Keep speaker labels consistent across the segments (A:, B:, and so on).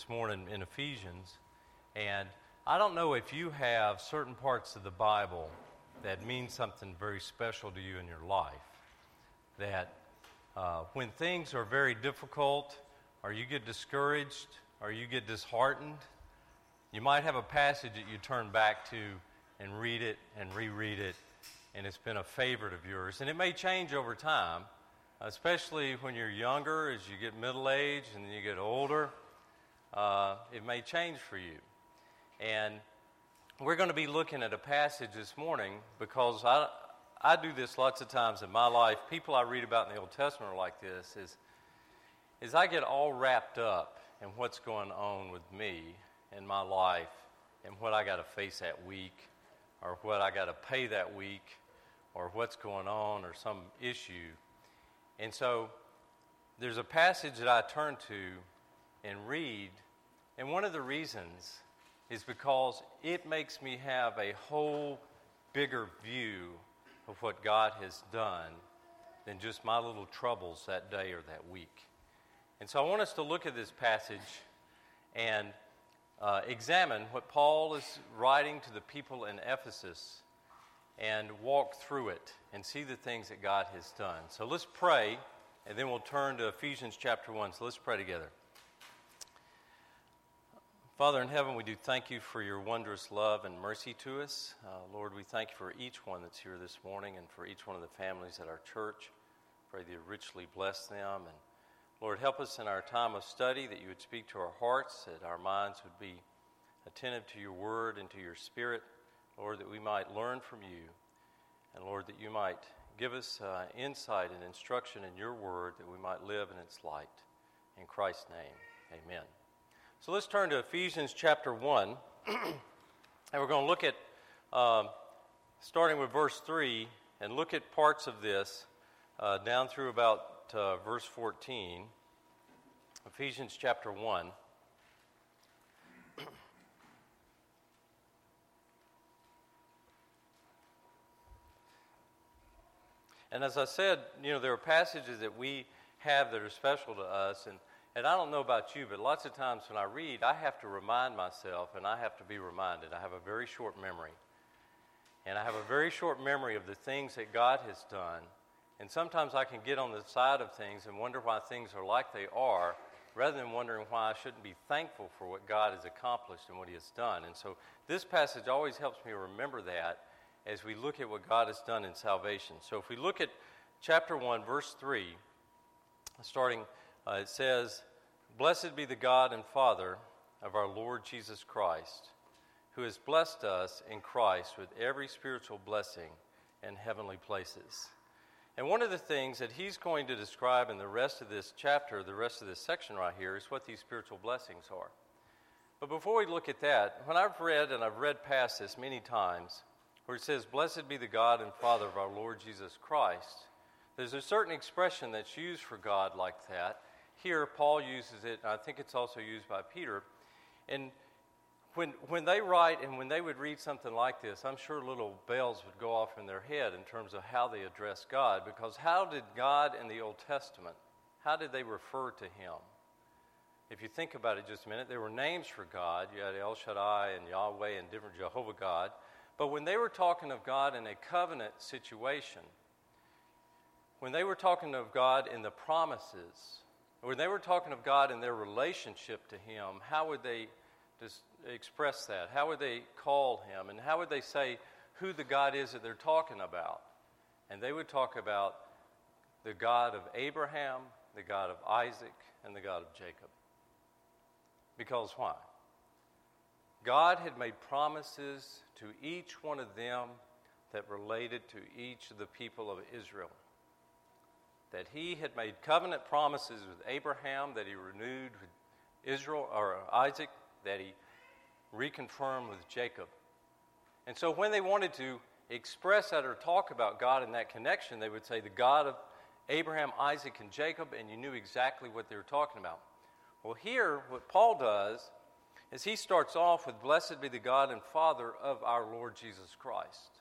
A: This morning in Ephesians, and I don't know if you have certain parts of the Bible that mean something very special to you in your life, that when things are very difficult, or you get discouraged, or you get disheartened, you might have a passage that you turn back to and read it and reread it, and it's been a favorite of yours. And it may change over time, especially when you're younger, as you get middle-aged and then you get older. It may change for you. And we're going to be looking at a passage this morning because I do this lots of times in my life. People I read about in the Old Testament are like this, is I get all wrapped up in what's going on with me in my life and what I got to face that week or what I got to pay that week or what's going on or some issue. And so there's a passage that I turn to and read, and one of the reasons is because it makes me have a whole bigger view of what God has done than just my little troubles that day or that week. And so I want us to look at this passage and examine what Paul is writing to the people in Ephesus and walk through it and see the things that God has done. So let's pray, and then we'll turn to Ephesians chapter 1. So let's pray together. Father in heaven, we do thank you for your wondrous love and mercy to us. Lord, we thank you for each one that's here this morning and for each one of the families at our church. Pray that you richly bless them. And Lord, help us in our time of study, that you would speak to our hearts, that our minds would be attentive to your word and to your spirit. Lord, that we might learn from you. And Lord, that you might give us insight and instruction in your word, that we might live in its light. In Christ's name, amen. So let's turn to Ephesians chapter 1, and we're going to look at, starting with verse 3, and look at parts of this down through about verse 14, Ephesians chapter 1. And as I said, there are passages that we have that are special to us, and I don't know about you, but lots of times when I read, I have to remind myself, and I have to be reminded. I have a very short memory. And I have a very short memory of the things that God has done. And sometimes I can get on the side of things and wonder why things are like they are, rather than wondering why I shouldn't be thankful for what God has accomplished and what he has done. And so this passage always helps me remember that as we look at what God has done in salvation. So if we look at chapter 1, verse 3, starting... it says, "Blessed be the God and Father of our Lord Jesus Christ, who has blessed us in Christ with every spiritual blessing in heavenly places." And one of the things that he's going to describe in the rest of this chapter, the rest of this section right here, is what these spiritual blessings are. But before we look at that, when I've read past this many times, where it says, "Blessed be the God and Father of our Lord Jesus Christ," there's a certain expression that's used for God like that. Here, Paul uses it, and I think it's also used by Peter. And when they write and when they would read something like this, I'm sure little bells would go off in their head in terms of how they address God. Because how did God in the Old Testament, how did they refer to him? If you think about it just a minute, there were names for God. You had El Shaddai and Yahweh and different Jehovah God. But when they were talking of God in a covenant situation, when they were talking of God in the promises, when they were talking of God in their relationship to him, how would they just express that? How would they call him? And how would they say who the God is that they're talking about? And they would talk about the God of Abraham, the God of Isaac, and the God of Jacob. Because why? God had made promises to each one of them that related to each of the people of Israel. That he had made covenant promises with Abraham, that he renewed with Israel or Isaac, that he reconfirmed with Jacob. And so when they wanted to express that or talk about God in that connection, they would say the God of Abraham, Isaac, and Jacob, and you knew exactly what they were talking about. Well, here, what Paul does is he starts off with, "Blessed be the God and Father of our Lord Jesus Christ."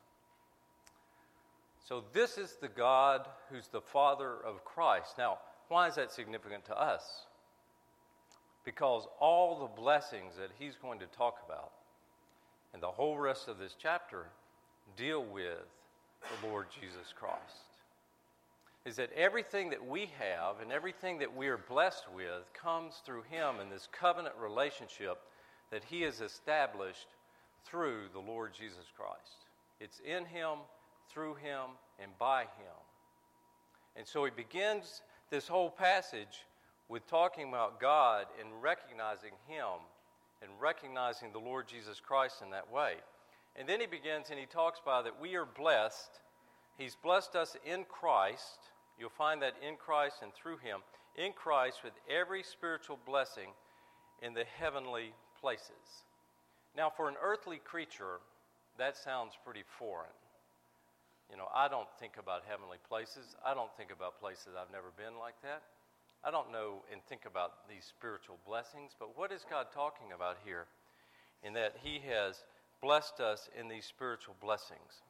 A: So this is the God who's the Father of Christ. Now, why is that significant to us? because all the blessings that he's going to talk about and the whole rest of this chapter deal with the Lord Jesus Christ. Is that everything that we have and everything that we are blessed with comes through him in this covenant relationship that he has established through the Lord Jesus Christ. It's in him, through him, and by him. And so he begins this whole passage with talking about God and recognizing him and recognizing the Lord Jesus Christ in that way. And then he begins and he talks about that we are blessed. He's blessed us in Christ. You'll find that in Christ and through him. In Christ with every spiritual blessing in the heavenly places. Now, for an earthly creature, that sounds pretty foreign. You know, I don't think about heavenly places. I don't think about places I've never been like that. I don't know and think about these spiritual blessings, but what is God talking about here in that he has blessed us in these spiritual blessings?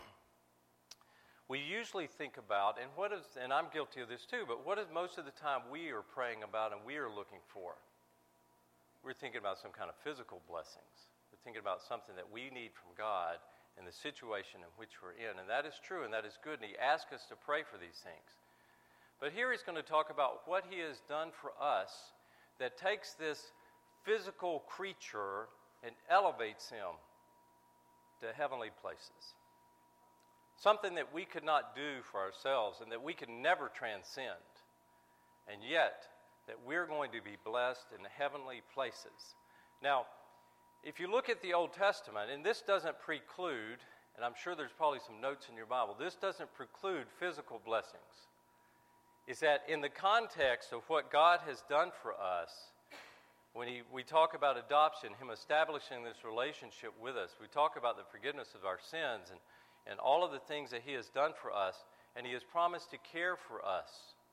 A: We usually think about, and I'm guilty of this too, but what is most of the time we are praying about and we are looking for? We're thinking about some kind of physical blessings. We're thinking about something that we need from God in the situation in which we're in. And that is true and that is good, and he asks us to pray for these things. But here he's going to talk about what he has done for us that takes this physical creature and elevates him to heavenly places. Something that we could not do for ourselves and that we could never transcend. And yet, that we're going to be blessed in heavenly places. Now, if you look at the Old Testament, and this doesn't preclude, and I'm sure there's probably some notes in your Bible, this doesn't preclude physical blessings. Is that in the context of what God has done for us, when we talk about adoption, him establishing this relationship with us, we talk about the forgiveness of our sins and all of the things that he has done for us, and he has promised to care for us.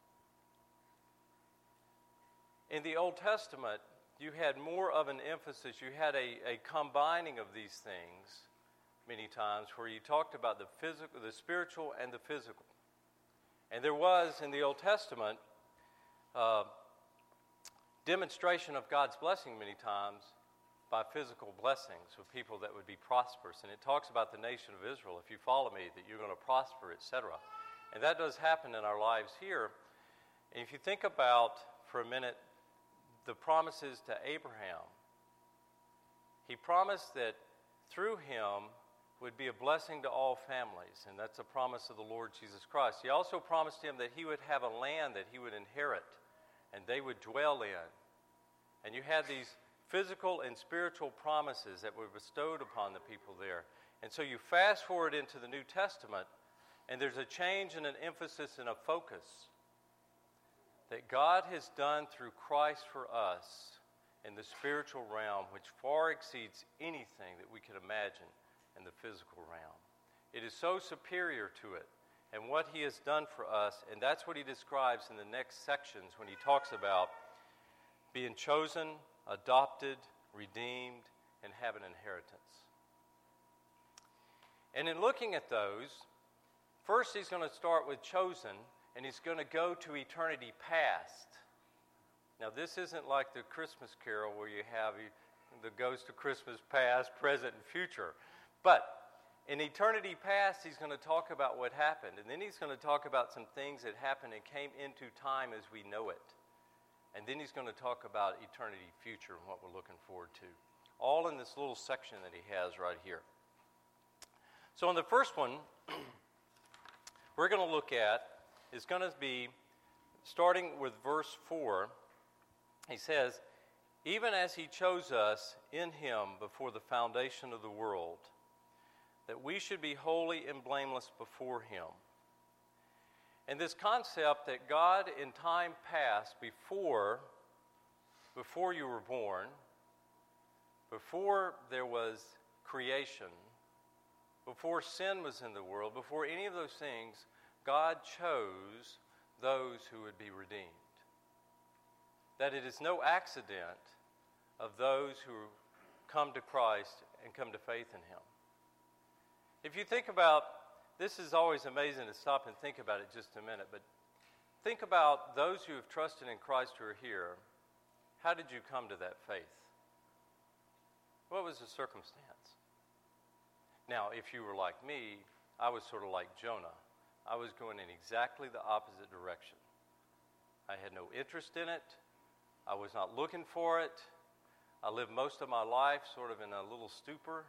A: In the Old Testament, you had more of an emphasis, you had a combining of these things many times where you talked about the physical, the spiritual and the physical. And there was in the Old Testament demonstration of God's blessing many times by physical blessings with people that would be prosperous. And it talks about the nation of Israel, if you follow me, that you're going to prosper, etc. And that does happen in our lives here. And if you think about, for a minute, the promises to Abraham, he promised that through him would be a blessing to all families, and that's a promise of the Lord Jesus Christ. He also promised him that he would have a land that he would inherit, and they would dwell in. And you had these physical and spiritual promises that were bestowed upon the people there. And so you fast forward into the New Testament, and there's a change and an emphasis and a focus that God has done through Christ for us in the spiritual realm, which far exceeds anything that we could imagine in the physical realm. It is so superior to it and what he has done for us, and that's what he describes in the next sections when he talks about being chosen, adopted, redeemed, and have an inheritance. And in looking at those, first he's going to start with chosen, and he's going to go to eternity past. Now this isn't like the Christmas carol where you have the ghost of Christmas past, present, and future. But in eternity past, he's going to talk about what happened. And then he's going to talk about some things that happened and came into time as we know it. And then he's going to talk about eternity future and what we're looking forward to. All in this little section that he has right here. So in the first one, we're going to look at is going to be, starting with verse 4, he says, even as he chose us in him before the foundation of the world, that we should be holy and blameless before him. And this concept that God in time past, before you were born, before there was creation, before sin was in the world, before any of those things, God chose those who would be redeemed. That it is no accident of those who come to Christ and come to faith in him. If you think about, this is always amazing to stop and think about it just a minute, but think about those who have trusted in Christ who are here, How did you come to that faith? What was the circumstance? Now, if you were like me, I was sort of like Jonah. I was going in exactly the opposite direction. I had no interest in it. I was not looking for it. I lived most of my life sort of in a little stupor,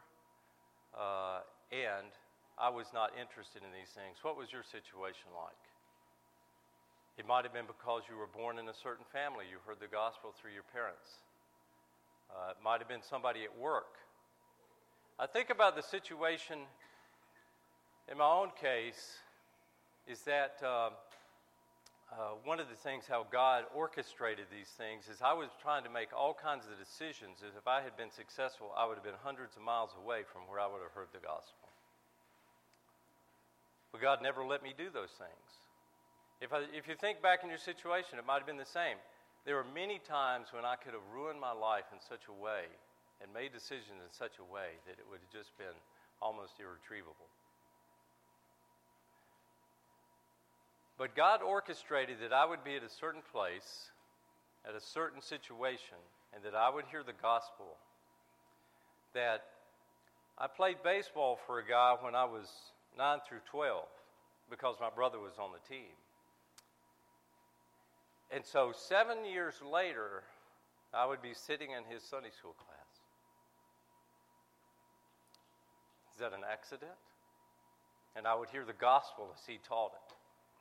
A: and I was not interested in these things. What was your situation like? It might have been because you were born in a certain family. You heard the gospel through your parents. It might have been somebody at work. I think about the situation in my own case is that one of the things how God orchestrated these things is I was trying to make all kinds of decisions as if I had been successful, I would have been hundreds of miles away from where I would have heard the gospel. But God never let me do those things. If you think back in your situation, it might have been the same. There were many times when I could have ruined my life in such a way and made decisions in such a way that it would have just been almost irretrievable. But God orchestrated that I would be at a certain place, at a certain situation, and that I would hear the gospel. That I played baseball for a guy when I was 9 through 12 because my brother was on the team. And so 7 years later, I would be sitting in his Sunday school class. Is that an accident? And I would hear the gospel as he taught it.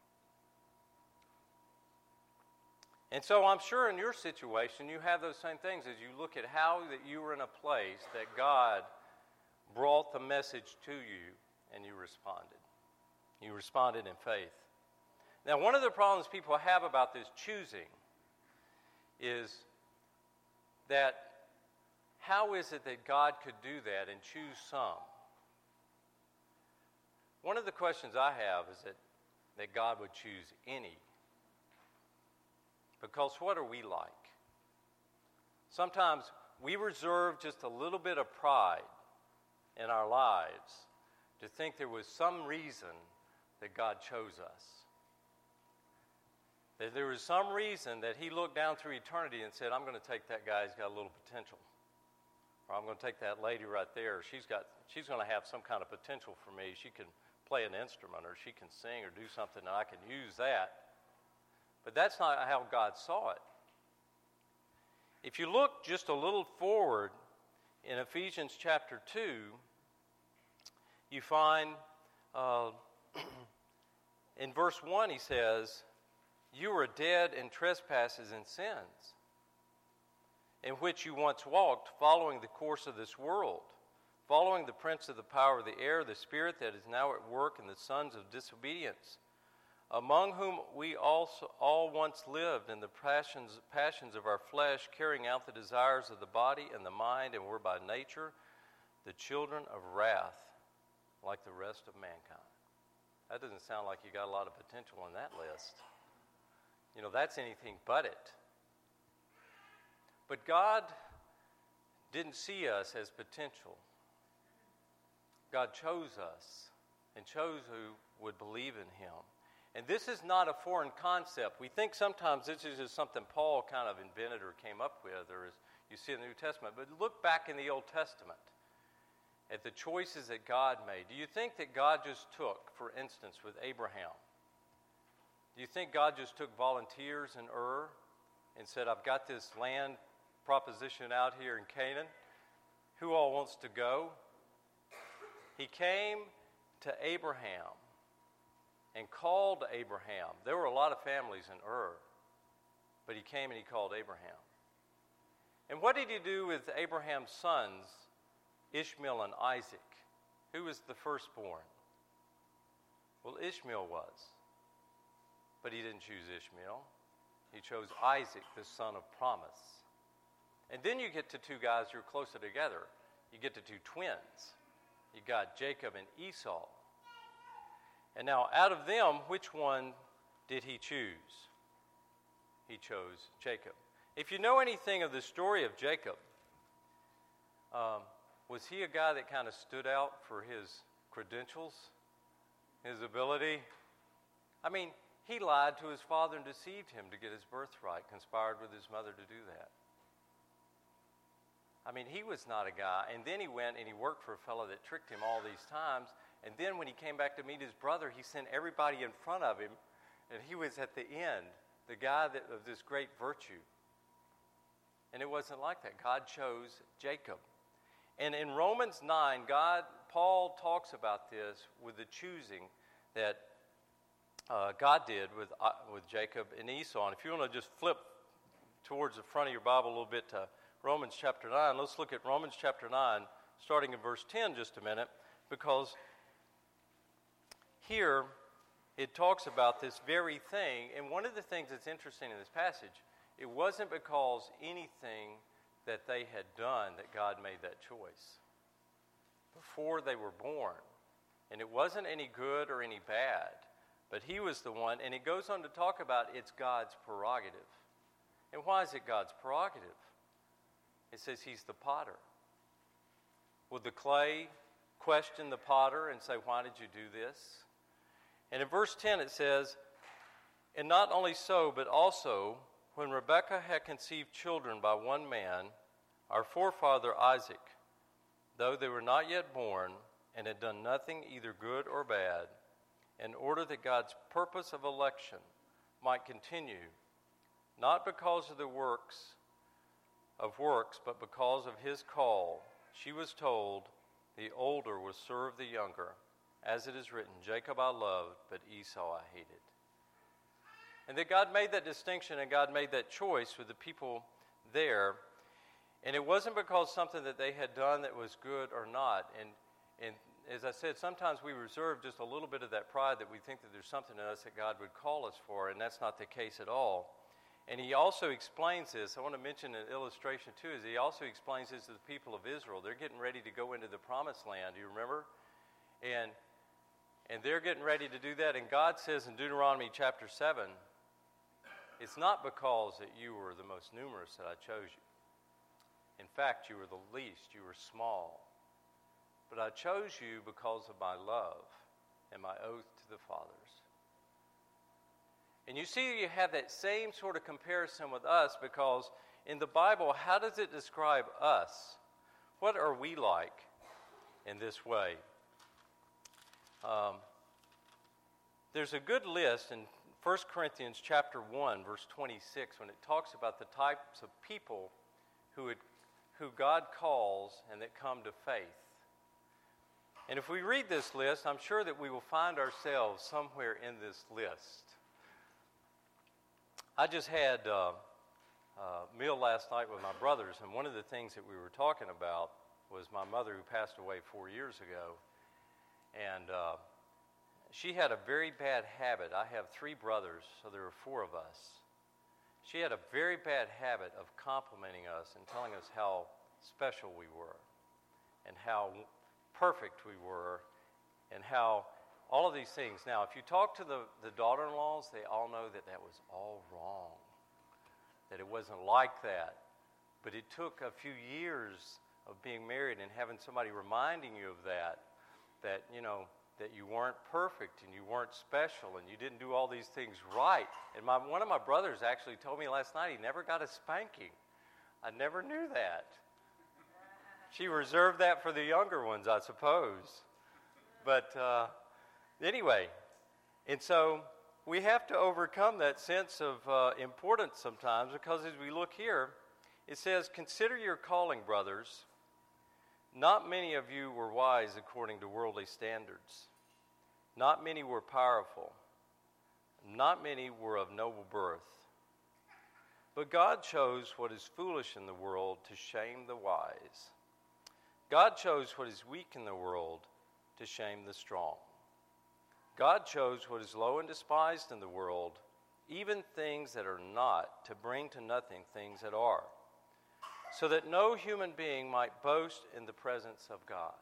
A: And so I'm sure in your situation you have those same things as you look at how that you were in a place that God brought the message to you and you responded. You responded in faith. Now, one of the problems people have about this choosing is that how is it that God could do that and choose some? One of the questions I have is that God would choose any. Because what are we like? Sometimes we reserve just a little bit of pride in our lives to think there was some reason that God chose us. That there was some reason that he looked down through eternity and said, I'm going to take that guy who's got a little potential. Or I'm going to take that lady right there. She's going to have some kind of potential for me. She can play an instrument or she can sing or do something and I can use that. But that's not how God saw it. If you look just a little forward in Ephesians chapter 2, you find in verse 1 he says, you were dead in trespasses and sins, in which you once walked, following the course of this world, following the prince of the power of the air, the spirit that is now at work in the sons of disobedience, among whom we also all once lived in the passions of our flesh, carrying out the desires of the body and the mind, and were by nature the children of wrath, like the rest of mankind. That doesn't sound like you got a lot of potential on that list. You know, that's anything but it. But God didn't see us as potential. God chose us and chose who would believe in him. And this is not a foreign concept. We think sometimes this is just something Paul kind of invented or came up with, or as you see in the New Testament. But look back in the Old Testament at the choices that God made. Do you think that God just took, for instance, with Abraham, do you think God just took volunteers in Ur and said, I've got this land proposition out here in Canaan. Who all wants to go? He came to Abraham and called Abraham. There were a lot of families in Ur, but he came and he called Abraham. And what did he do with Abraham's sons, Ishmael and Isaac? Who was the firstborn? Well, Ishmael was. But he didn't choose Ishmael. He chose Isaac, the son of promise. And then you get to two guys who are closer together. You get to two twins. You got Jacob and Esau. And now out of them, which one did he choose? He chose Jacob. If you know anything of the story of Jacob, was he a guy that kind of stood out for his credentials, his ability? I mean, he lied to his father and deceived him to get his birthright, conspired with his mother to do that. I mean, he was not a guy. And then he went and he worked for a fellow that tricked him all these times. And then when he came back to meet his brother, he sent everybody in front of him, and he was at the end, the guy of this great virtue. And it wasn't like that. God chose Jacob. And in Romans 9, Paul talks about this with the choosing that God did with Jacob and Esau. And if you want to just flip towards the front of your Bible a little bit to Romans chapter 9, let's look at Romans chapter 9, starting in verse 10 just a minute, because here it talks about this very thing. And one of the things that's interesting in this passage, it wasn't because anything that they had done that God made that choice before they were born. And it wasn't any good or any bad, but he was the one. And it goes on to talk about it's God's prerogative. And why is it God's prerogative? It says he's the potter. Would the clay question the potter and say, why did you do this? And in verse 10 it says, and not only so, but also when Rebekah had conceived children by one man, our forefather Isaac, though they were not yet born and had done nothing either good or bad, in order that God's purpose of election might continue, not because of the works, but because of his call, she was told, the older will serve the younger. As it is written, Jacob I loved, but Esau I hated. And that God made that distinction and God made that choice with the people there. And it wasn't because something that they had done that was good or not. And as I said, sometimes we reserve just a little bit of that pride that we think that there's something in us that God would call us for, and that's not the case at all. And he also explains this. I want to mention an illustration too, is he also explains this to the people of Israel. They're getting ready to go into the promised land, do you remember? And they're getting ready to do that. And God says in Deuteronomy chapter 7, it's not because that you were the most numerous that I chose you. In fact, you were the least, you were small. But I chose you because of my love and my oath to the fathers. And you see, you have that same sort of comparison with us, because in the Bible, how does it describe us? What are we like in this way? There's a good list in 1 Corinthians chapter 1, verse 26, when it talks about the types of people who God calls and that come to faith. And if we read this list, I'm sure that we will find ourselves somewhere in this list. I just had a meal last night with my brothers, and one of the things that we were talking about was my mother, who passed away 4 years ago. And she had a very bad habit. I have 3 brothers, so there were 4 of us. She had a very bad habit of complimenting us and telling us how special we were and how perfect we were and how all of these things. Now, if you talk to the daughter-in-laws, they all know that that was all wrong, that it wasn't like that. But it took a few years of being married and having somebody reminding you of that, you know, that you weren't perfect and you weren't special and you didn't do all these things right. And one of my brothers actually told me last night he never got a spanking. I never knew that. She reserved that for the younger ones, I suppose. But anyway, and so we have to overcome that sense of importance sometimes, because as we look here, it says, consider your calling, brothers. Not many of you were wise according to worldly standards. Not many were powerful. Not many were of noble birth. But God chose what is foolish in the world to shame the wise. God chose what is weak in the world to shame the strong. God chose what is low and despised in the world, even things that are not, to bring to nothing things that are, so that no human being might boast in the presence of God.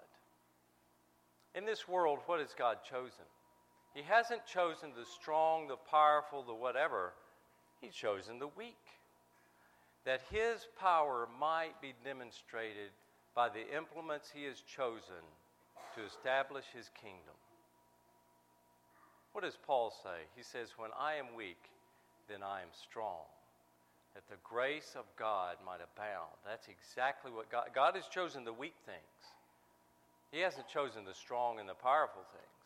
A: In this world, what has God chosen? He hasn't chosen the strong, the powerful, the whatever. He's chosen the weak, that his power might be demonstrated by the implements he has chosen to establish his kingdom. What does Paul say? He says, when I am weak, then I am strong. that the grace of God might abound. That's exactly what God has chosen the weak things. He hasn't chosen the strong and the powerful things.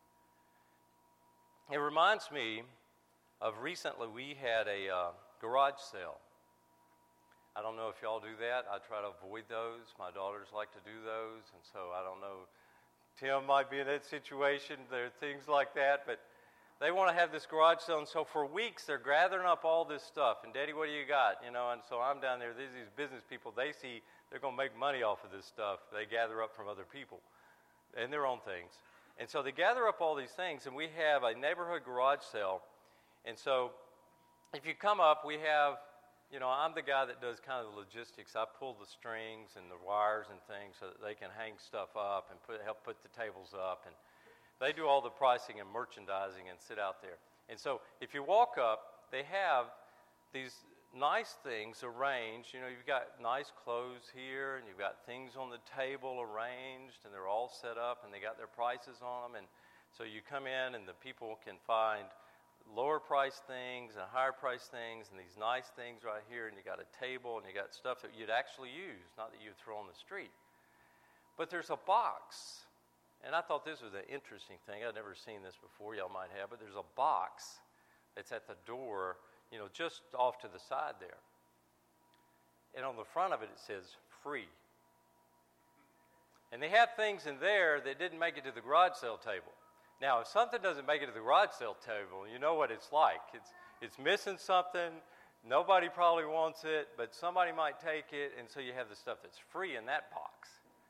A: It reminds me of recently we had a garage sale. I don't know if y'all do that. I try to avoid those. My daughters like to do those, and so I don't know. Tim might be in that situation. There are things like that, but they want to have this garage sale, and so for weeks they're gathering up all this stuff. And Daddy, what do you got? And so I'm down there. These business people, they see they're going to make money off of this stuff. They gather up from other people and their own things. And so they gather up all these things, and we have a neighborhood garage sale. And so if you come up, we have, I'm the guy that does kind of the logistics. I pull the strings and the wires and things so that they can hang stuff up and help put the tables up. And they do all the pricing and merchandising and sit out there. And so if you walk up, they have these nice things arranged. You've got nice clothes here, and you've got things on the table arranged, and they're all set up, and they got their prices on them. And so you come in, and the people can find lower price things and higher price things and these nice things right here, and you got a table, and you got stuff that you'd actually use, not that you'd throw on the street. But there's a box. And I thought this was an interesting thing. I'd never seen this before. Y'all might have, but there's a box that's at the door, just off to the side there. And on the front of it, it says free. And they have things in there that didn't make it to the garage sale table. Now, if something doesn't make it to the garage sale table, you know what it's like. It's missing something. Nobody probably wants it, but somebody might take it, and so you have the stuff that's free in that box.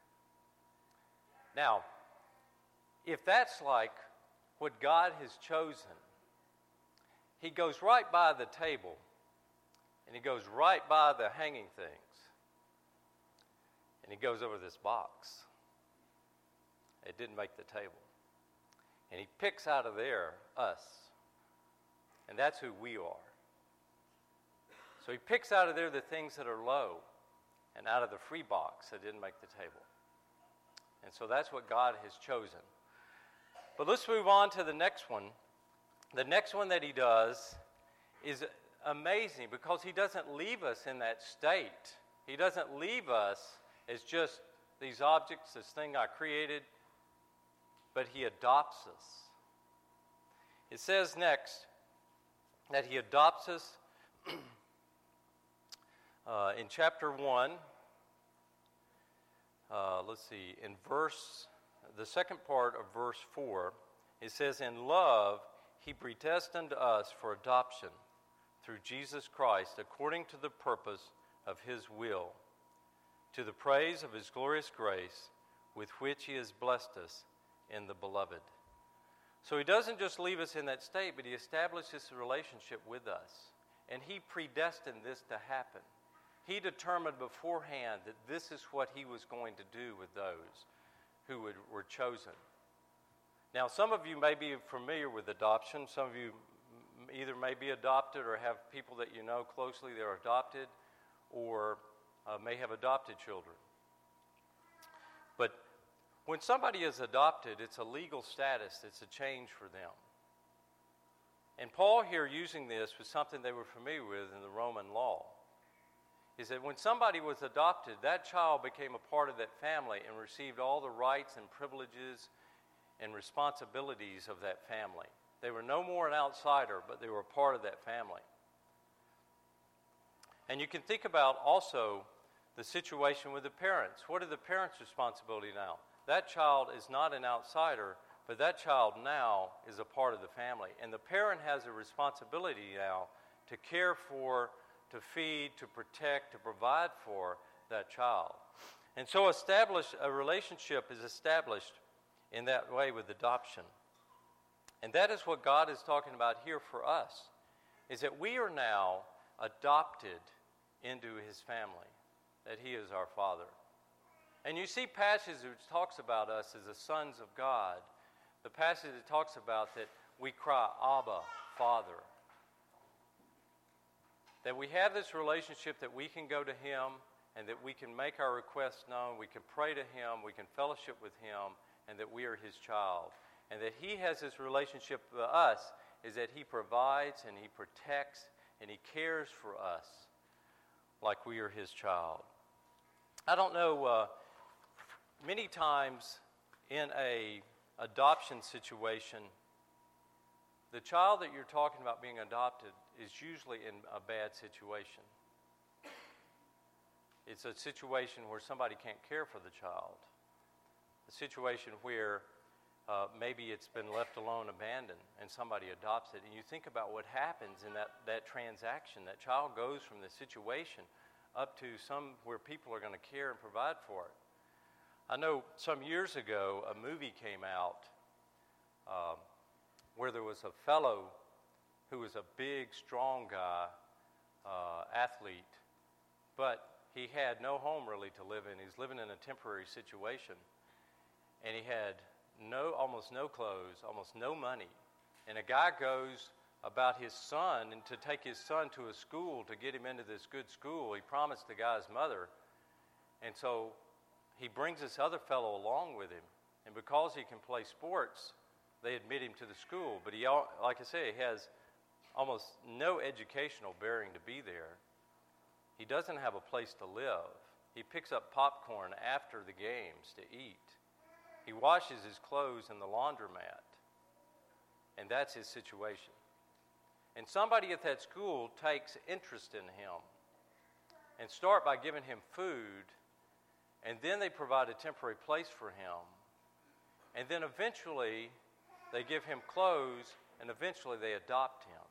A: Now, if that's like what God has chosen, He goes right by the table, and He goes right by the hanging things, and He goes over this box. It didn't make the table. And He picks out of there us, and that's who we are. So He picks out of there the things that are low, and out of the free box that didn't make the table. And so that's what God has chosen. But let's move on to the next one. The next one that He does is amazing because He doesn't leave us in that state. He doesn't leave us as just these objects, this thing I created, but He adopts us. It says next that He adopts us in chapter 1. Let's see, in the second part of verse 4, it says, "In love, He predestined us for adoption through Jesus Christ according to the purpose of His will, to the praise of His glorious grace with which He has blessed us in the Beloved." So He doesn't just leave us in that state, but He establishes a relationship with us. And He predestined this to happen. He determined beforehand that this is what He was going to do with those who were chosen. Now, some of you may be familiar with adoption. Some of you either may be adopted or have people that you know closely that are adopted, or may have adopted children. But when somebody is adopted, it's a legal status. It's a change for them. And Paul here using this was something they were familiar with in the Roman law. Is that when somebody was adopted, that child became a part of that family and received all the rights and privileges and responsibilities of that family. They were no more an outsider, but they were a part of that family. And you can think about also the situation with the parents. What are the parents' responsibility now? That child is not an outsider, but that child now is a part of the family. And the parent has a responsibility now to care for, to feed, to protect, to provide for that child. And so a relationship is established in that way with adoption. And that is what God is talking about here for us, is that we are now adopted into His family, that He is our Father. And you see passages which talks about us as the sons of God. The passage that talks about that we cry, Abba, Father. That we have this relationship that we can go to Him and that we can make our requests known, we can pray to Him, we can fellowship with Him, and that we are His child. And that He has this relationship with us is that He provides and He protects and He cares for us like we are his child. I don't know, many times in a adoption situation, the child that you're talking about being adopted is usually in a bad situation. It's a situation where somebody can't care for the child. A situation where maybe it's been left alone, abandoned, and somebody adopts it. And you think about what happens in that transaction. That child goes from the situation up to where people are going to care and provide for it. I know some years ago a movie came out where there was a fellow who was a big, strong guy, athlete, but he had no home really to live in. He was living in a temporary situation, and he had almost no clothes, almost no money. And a guy goes about his son and to take his son to a school to get him into this good school. He promised the guy's mother, and so he brings this other fellow along with him. And because he can play sports, they admit him to the school. But he, like I say, he has almost no educational bearing to be there. He doesn't have a place to live. He picks up popcorn after the games to eat. He washes his clothes in the laundromat. And that's his situation. And somebody at that school takes interest in him and start by giving him food, and then they provide a temporary place for him. And then eventually they give him clothes, and eventually they adopt him.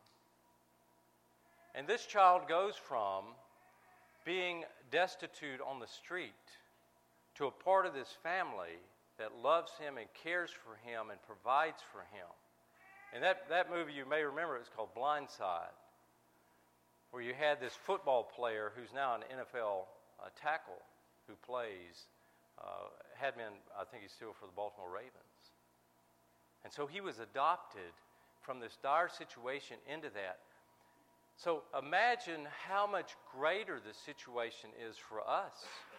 A: And this child goes from being destitute on the street to a part of this family that loves him and cares for him and provides for him. And that movie, you may remember, it's called Blindside, where you had this football player who's now an NFL tackle who plays, had been, I think he's still for the Baltimore Ravens. And so he was adopted from this dire situation into that. So imagine how much greater the situation is for us,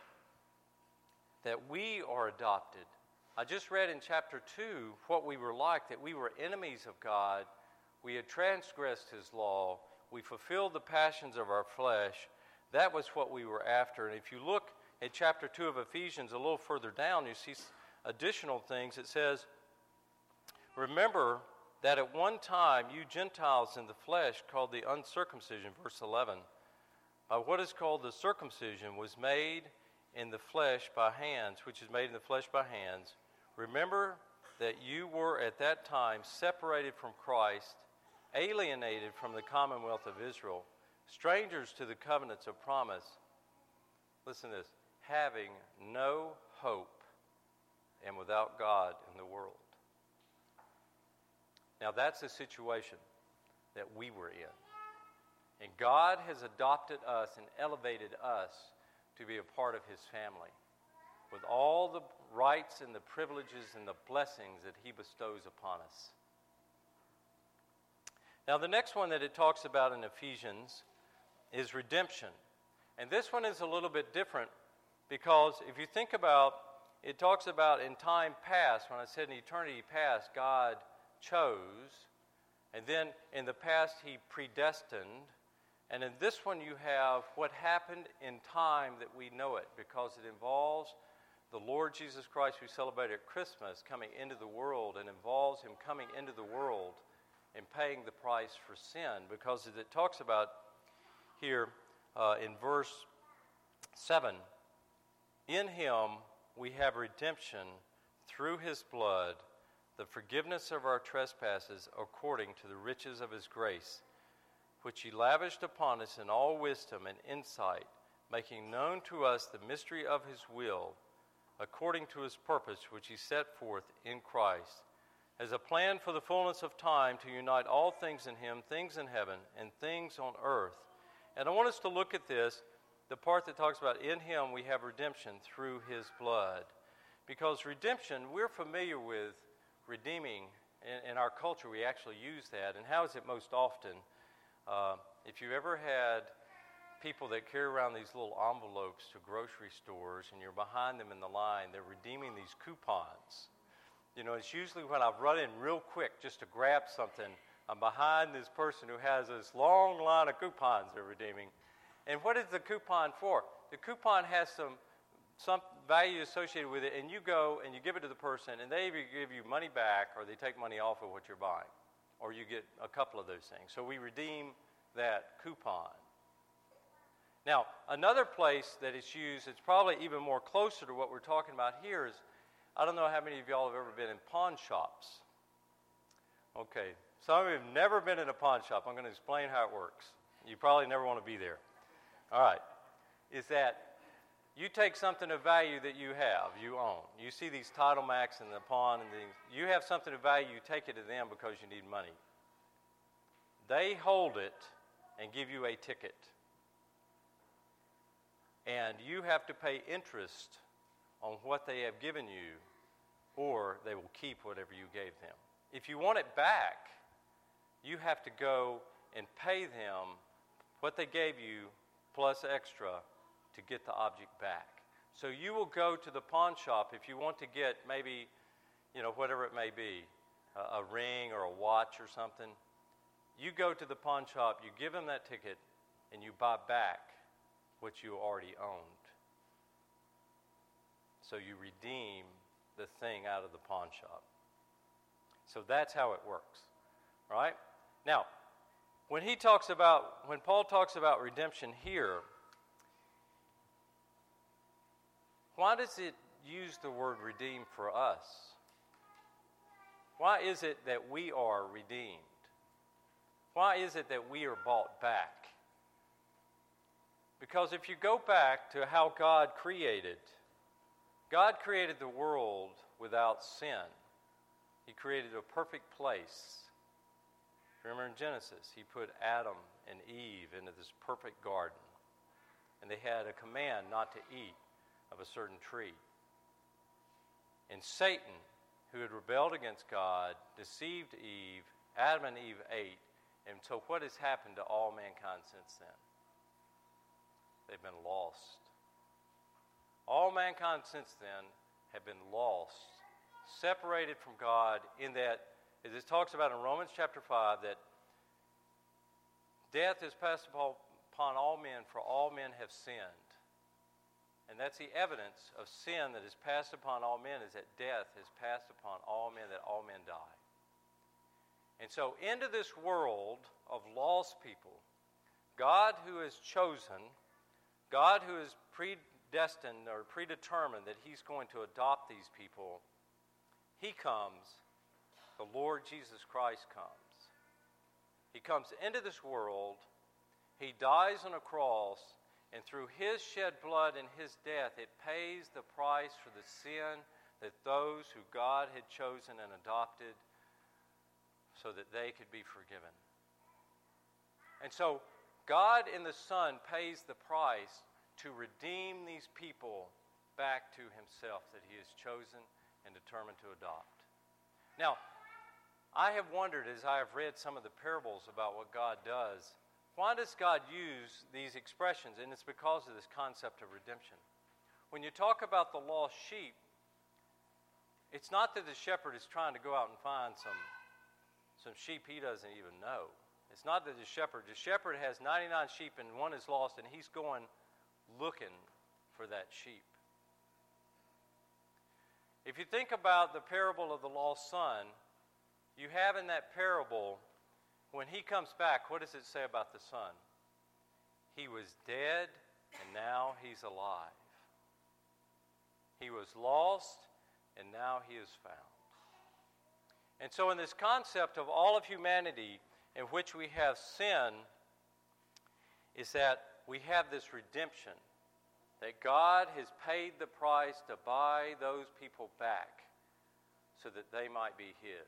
A: that we are adopted. I just read in chapter 2 what we were like, that we were enemies of God, we had transgressed his law, we fulfilled the passions of our flesh. That was what we were after. And if you look at chapter 2 of Ephesians a little further down, you see additional things. It says, remember that at one time you Gentiles in the flesh, called the uncircumcision, verse 11, by what is called the circumcision, was made in the flesh by hands, which is made in the flesh by hands. Remember that you were at that time separated from Christ, alienated from the commonwealth of Israel, strangers to the covenants of promise. Listen to this, having no hope and without God in the world. Now that's the situation that we were in. And God has adopted us and elevated us to be a part of his family with all the rights and the privileges and the blessings that he bestows upon us. Now the next one that it talks about in Ephesians is redemption. And this one is a little bit different because if you think about, it talks about in time past, when I said in eternity past, God chose, and then in the past he predestined, and in this one you have what happened in time that we know it, because it involves the Lord Jesus Christ we celebrate at Christmas coming into the world, and involves him coming into the world and paying the price for sin, because as it talks about here in verse 7, in him we have redemption through his blood, the forgiveness of our trespasses according to the riches of his grace, which he lavished upon us in all wisdom and insight, making known to us the mystery of his will, according to his purpose, which he set forth in Christ, as a plan for the fullness of time to unite all things in him, things in heaven and things on earth. And I want us to look at this, the part that talks about in him we have redemption through his blood. Because redemption, we're familiar with redeeming. In our culture, we actually use that. And how is it most often? If you've ever had people that carry around these little envelopes to grocery stores and you're behind them in the line, they're redeeming these coupons. You know, it's usually when I've run in real quick just to grab something, I'm behind this person who has this long line of coupons they're redeeming. And what is the coupon for? The coupon has some value associated with it, and you go and you give it to the person, and they either give you money back or they take money off of what you're buying, or you get a couple of those things. So we redeem that coupon. Now, another place that it's used, it's probably even more closer to what we're talking about here, is I don't know how many of y'all have ever been in pawn shops. Okay, some of you have never been in a pawn shop. I'm going to explain how it works. You probably never want to be there. All right, is that you take something of value that you have, you own. You see these title marks in the pawn and things. You have something of value, you take it to them because you need money. They hold it and give you a ticket. And you have to pay interest on what they have given you, or they will keep whatever you gave them. If you want it back, you have to go and pay them what they gave you plus extra to get the object back. So you will go to the pawn shop if you want to get maybe, whatever it may be, a ring or a watch or something. You go to the pawn shop, you give them that ticket, and you buy back what you already owned. So you redeem the thing out of the pawn shop. So that's how it works, right? Now, when Paul talks about redemption here, why does it use the word redeem for us? Why is it that we are redeemed? Why is it that we are bought back? Because if you go back to how God created the world without sin. He created a perfect place. Remember in Genesis, he put Adam and Eve into this perfect garden. And they had a command not to eat of a certain tree. And Satan, who had rebelled against God, deceived Eve. Adam and Eve ate. And so what has happened to all mankind since then? They've been lost. All mankind since then have been lost, separated from God, in that, as it talks about in Romans chapter 5, that death is passed upon all men, for all men have sinned. And that's the evidence of sin that is passed upon all men, is that death is passed upon all men, that all men die. And so into this world of lost people, God who has chosen, God who is predestined or predetermined that he's going to adopt these people, he comes, the Lord Jesus Christ comes. He comes into this world, he dies on a cross, and through his shed blood and his death, it pays the price for the sin that those who God had chosen and adopted so that they could be forgiven. And so God in the Son pays the price to redeem these people back to himself that he has chosen and determined to adopt. Now, I have wondered as I have read some of the parables about what God does, why does God use these expressions? And it's because of this concept of redemption. When you talk about the lost sheep, it's not that the shepherd is trying to go out and find some sheep he doesn't even know. It's not that the shepherd has 99 sheep and one is lost, and he's going looking for that sheep. If you think about the parable of the lost son, you have in that parable, when he comes back, what does it say about the son? He was dead, and now he's alive. He was lost, and now he is found. And so in this concept of all of humanity in which we have sin, is that we have this redemption, that God has paid the price to buy those people back so that they might be his.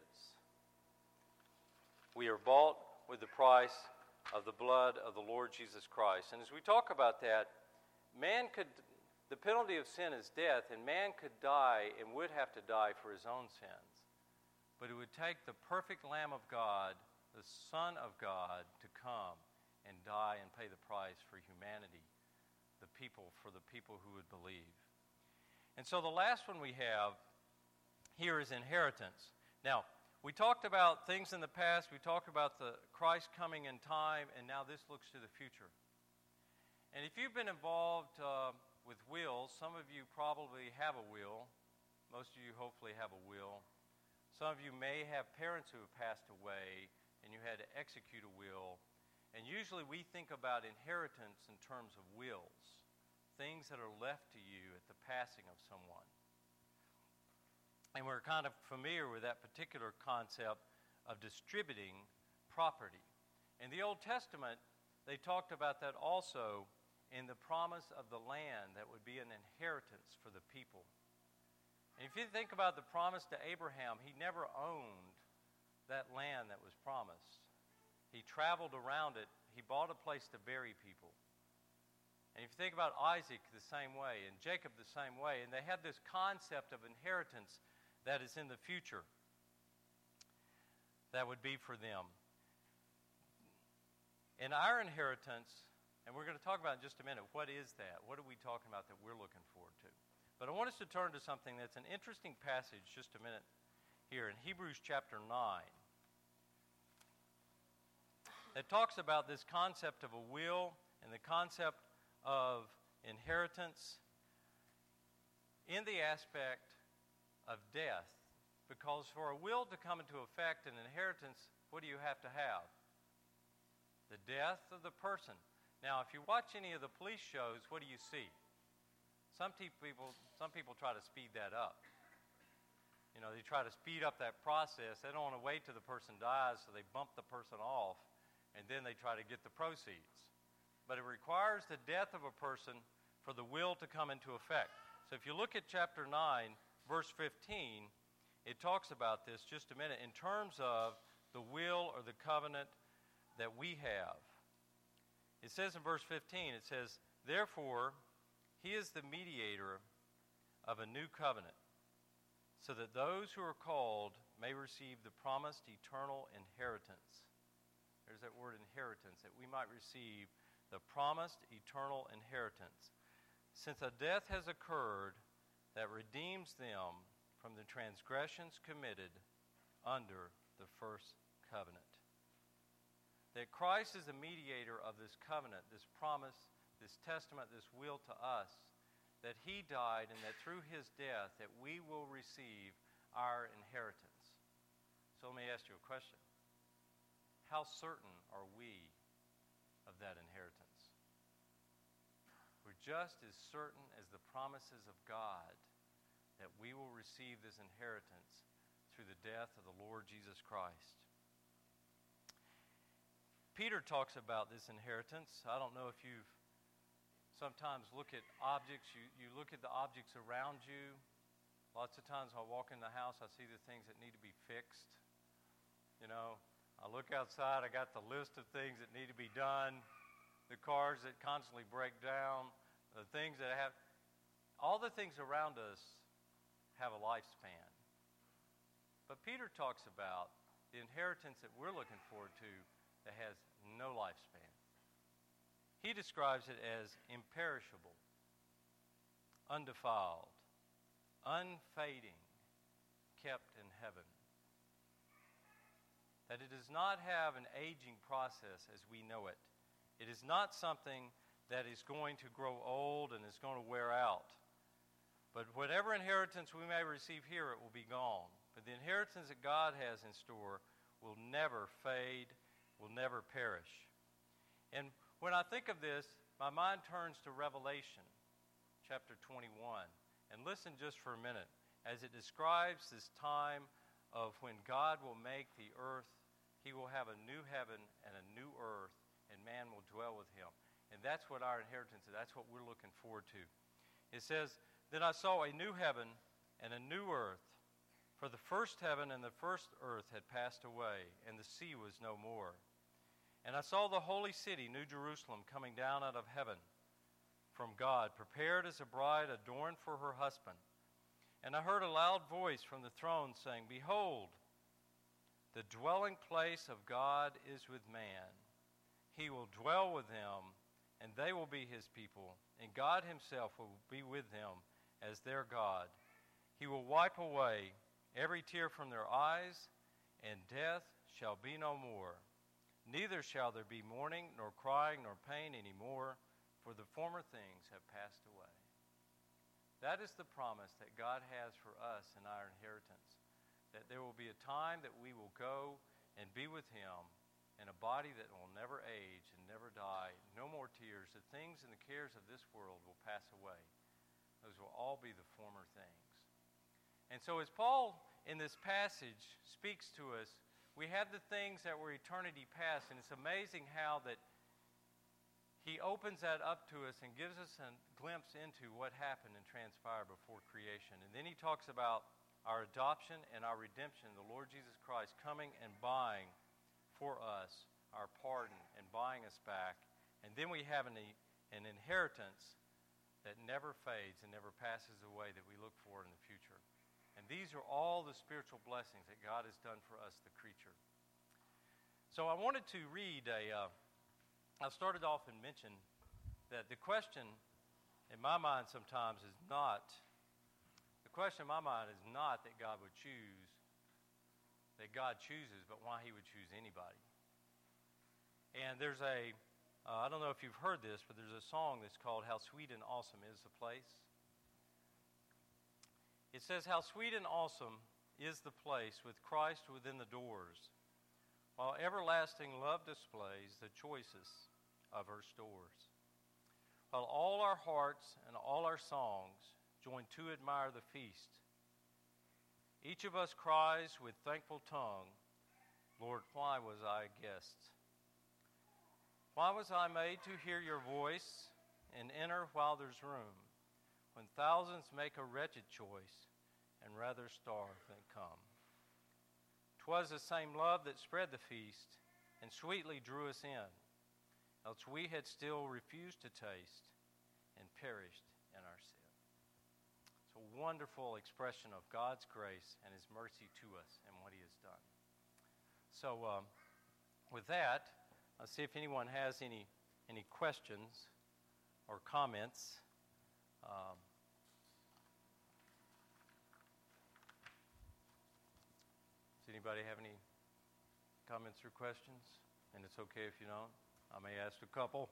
A: We are bought with the price of the blood of the Lord Jesus Christ. And as we talk about that, the penalty of sin is death, and man could die and would have to die for his own sins. But it would take the perfect Lamb of God, the Son of God, to come and die and pay the price for humanity, for the people who would believe. And so the last one we have here is inheritance. Now, we talked about things in the past, we talked about the Christ coming in time, and now this looks to the future. And if you've been involved with wills, some of you probably have a will. Most of you hopefully have a will. Some of you may have parents who have passed away and you had to execute a will. And usually we think about inheritance in terms of wills, things that are left to you at the passing of someone. And we're kind of familiar with that particular concept of distributing property. In the Old Testament, they talked about that also in the promise of the land that would be an inheritance for the people. And if you think about the promise to Abraham, he never owned that land that was promised. He traveled around it. He bought a place to bury people. And if you think about Isaac the same way, and Jacob the same way, and they have this concept of inheritance that is in the future that would be for them. And our inheritance, and we're going to talk about in just a minute, what is that? What are we talking about that we're looking forward to? But I want us to turn to something that's an interesting passage, just a minute here, in Hebrews chapter 9. That talks about this concept of a will and the concept of inheritance in the aspect of death. Because for a will to come into effect, an inheritance, what do you have to have? The death of the person. Now, if you watch any of the police shows, what do you see? Some people try to speed that up. You know, they try to speed up that process. They don't want to wait till the person dies, so they bump the person off, and then they try to get the proceeds. But it requires the death of a person for the will to come into effect. So if you look at chapter 9, verse 15, it talks about this just a minute in terms of the will or the covenant that we have. It says in verse 15, it says, "Therefore, he is the mediator of a new covenant, so that those who are called may receive the promised eternal inheritance." There's that word inheritance, that we might receive the promised eternal inheritance. Since a death has occurred that redeems them from the transgressions committed under the first covenant. That Christ is the mediator of this covenant, this promise, this testament, this will to us, that he died and that through his death that we will receive our inheritance. So let me ask you a question. How certain are we of that inheritance? We're just as certain as the promises of God that we will receive this inheritance through the death of the Lord Jesus Christ. Peter talks about this inheritance. I don't know if you've sometimes look at objects. You look at the objects around you. Lots of times when I walk in the house, I see the things that need to be fixed. You know, I look outside, I got the list of things that need to be done, the cars that constantly break down, the things that have, all the things around us have a lifespan. But Peter talks about the inheritance that we're looking forward to that has no lifespan. He describes it as imperishable, undefiled, unfading, kept in heaven. That it does not have an aging process as we know it. It is not something that is going to grow old and is going to wear out. But whatever inheritance we may receive here, it will be gone. But the inheritance that God has in store will never fade, will never perish. And when I think of this, my mind turns to Revelation chapter 21. And listen just for a minute as it describes this time of when God will make the earth, he will have a new heaven and a new earth, and man will dwell with him. And that's what our inheritance is. That's what we're looking forward to. It says, "Then I saw a new heaven and a new earth, for the first heaven and the first earth had passed away, and the sea was no more. And I saw the holy city, New Jerusalem, coming down out of heaven from God, prepared as a bride adorned for her husband. And I heard a loud voice from the throne saying, 'Behold, the dwelling place of God is with man. He will dwell with them, and they will be his people, and God himself will be with them as their God. He will wipe away every tear from their eyes, and death shall be no more. Neither shall there be mourning, nor crying, nor pain any more, for the former things have passed away. That is the promise that God has for us in our inheritance, that there will be a time that we will go and be with Him in a body that will never age and never die, no more tears. The things and the cares of this world will pass away. Those will all be the former things. And so as Paul in this passage speaks to us, we have the things that were eternity past, and it's amazing how that he opens that up to us and gives us a glimpse into what happened and transpired before creation. And then he talks about our adoption and our redemption, the Lord Jesus Christ coming and buying for us our pardon and buying us back. And then we have an inheritance that never fades and never passes away that we look for in the future. And these are all the spiritual blessings that God has done for us, the creature. So I wanted to read I started off and mentioned that the question in my mind sometimes is not, the question in my mind is not that God would choose, that God chooses, but why He would choose anybody. And there's I don't know if you've heard this, but there's a song that's called How Sweet and Awesome Is the Place. It says, how sweet and awesome is the place with Christ within the doors, while everlasting love displays the choicest of her stores. While all our hearts and all our songs join to admire the feast, each of us cries with thankful tongue, Lord, why was I a guest? Why was I made to hear your voice and enter while there's room, when thousands make a wretched choice and rather starve than come? 'Twas the same love that spread the feast and sweetly drew us in, else we had still refused to taste and perished in our sin. It's a wonderful expression of God's grace and His mercy to us and what He has done. So with that, I'll see if anyone has any questions or comments. Does anybody have any comments or questions? And it's okay if you don't. I may ask a couple.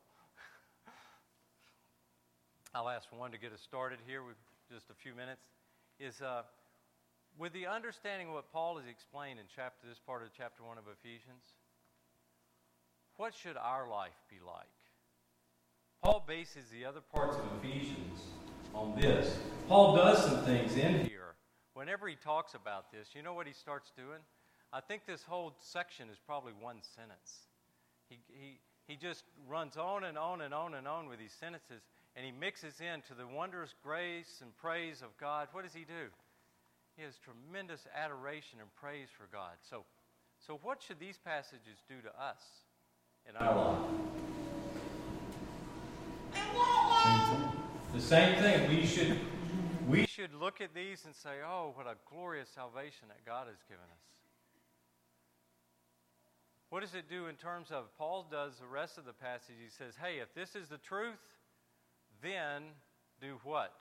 A: I'll ask one to get us started here with just a few minutes. Is with the understanding of what Paul has explained in this part of chapter 1 of Ephesians, what should our life be like? Paul bases the other parts of Ephesians on this. Paul does some things in here. Whenever he talks about this, you know what he starts doing? I think this whole section is probably one sentence. He just runs on and on and on and on with these sentences, and he mixes into the wondrous grace and praise of God. What does he do? He has tremendous adoration and praise for God. So what should these passages do to us in our life? The same thing. We should look at these and say, oh, what a glorious salvation that God has given us. What does it do in terms of, Paul does the rest of the passage, he says, hey, if this is the truth, then do what?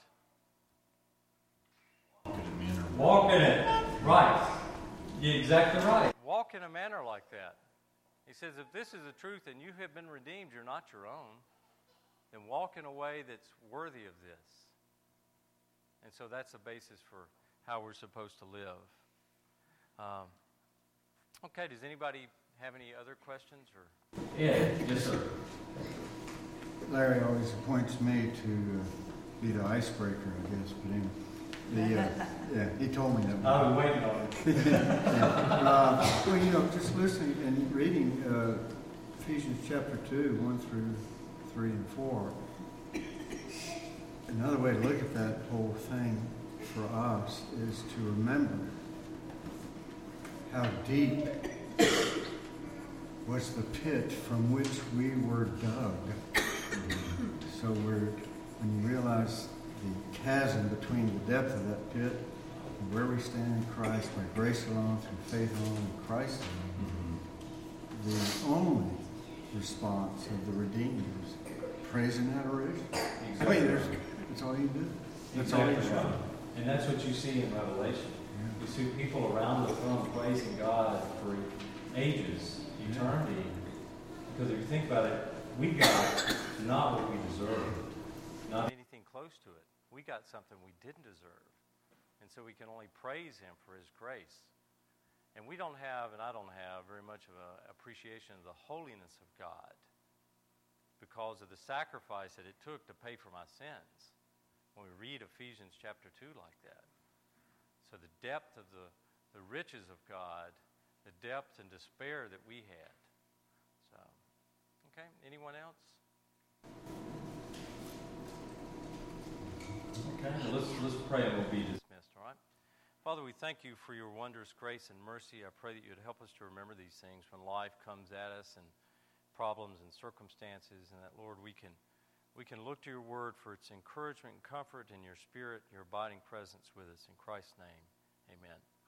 A: Walk in it. Right. You're exactly right. Walk in a manner like that. He says, if this is the truth and you have been redeemed, you're not your own, then walk in a way that's worthy of this. And so that's the basis for how we're supposed to live. Okay, does anybody have any other questions? Or yes, sir.
B: Larry always appoints me to be the icebreaker, I guess. But anyway, he told me that.
A: I was waiting on it.
B: Well, just listening and reading Ephesians chapter 2, 1 through 3 and 4. Another way to look at that whole thing for us is to remember how deep was the pit from which we were dug. So when you realize the chasm between the depth of that pit and where we stand in Christ by grace alone, through faith alone, in Christ alone, the only response of the redeemed is praise and adoration. Exactly. I mean, that's all you do.
A: That's exactly all you right. And that's what you see in Revelation. Yeah. You see people around the throne praising God for ages, eternity. Because if you think about it, we got not what we deserved, not anything close to it. We got something we didn't deserve. And so we can only praise him for his grace. And we don't have, and I don't have, very much of an appreciation of the holiness of God because of the sacrifice that it took to pay for my sins. When we read Ephesians chapter 2 like that. So the depth of the riches of God, the depth and despair that we had. So, okay, anyone else? Okay, let's pray and we'll be dismissed, all right? Father, we thank you for your wondrous grace and mercy. I pray that you'd help us to remember these things when life comes at us and problems and circumstances, and that, Lord, we can look to your word for its encouragement and comfort in your spirit, your abiding presence with us. In Christ's name, amen.